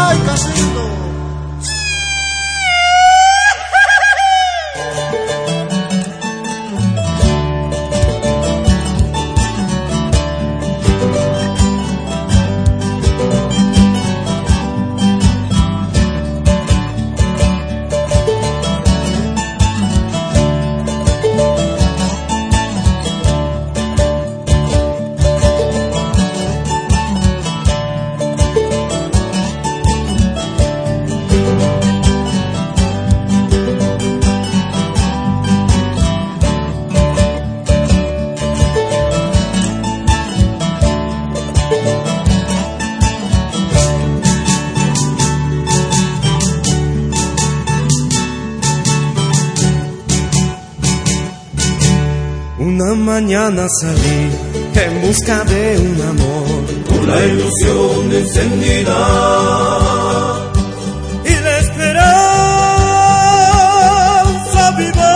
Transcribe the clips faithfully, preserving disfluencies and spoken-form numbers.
Ay, casito. Una mañana salí en busca de un amor, con la ilusión encendida y la esperanza viva.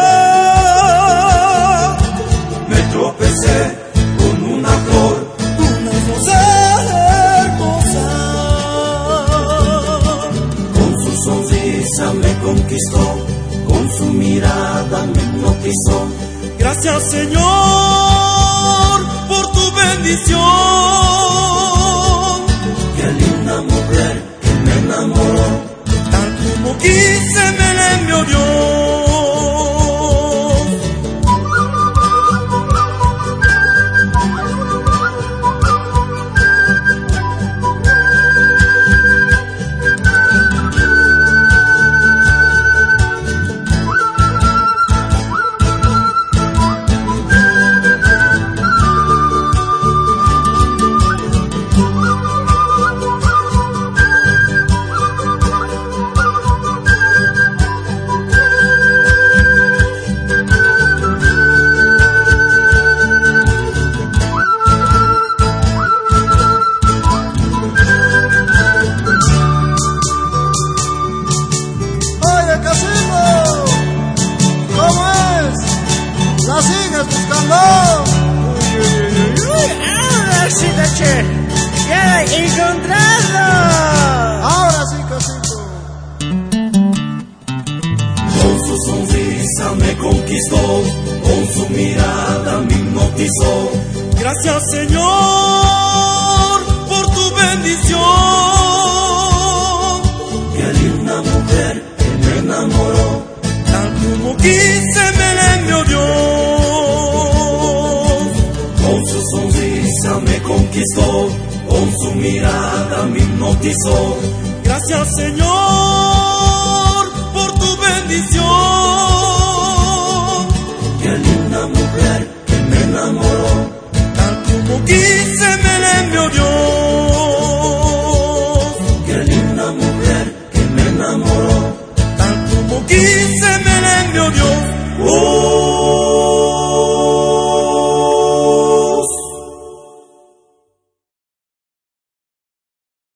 Me tropecé con una flor, una rosa hermosa. Con su sonrisa me conquistó, con su mirada me hipnotizó. Gracias, Señor, por tu bendición. Qué linda mujer que me enamoró, tal como quise me la envió Dios. ¿La sigues buscando? Uy, uy, uy, uy. Ahora sí, Tache. Ya la he encontrado. Ahora sí, casito. Con su sonrisa me conquistó, con su mirada me hipnotizó. Gracias, Señor, por tu bendición. Qué linda mujer que me enamoró, tal como quise me la envió Dios. Con su sonrisa me conquistó, con su mirada me hipnotizó. Gracias, Señor, por tu bendición. Qué linda mujer que me enamoró, tal como quise me la envió Dios. Qué linda mujer que me enamoró, tal como quise me la envió Dios. oh.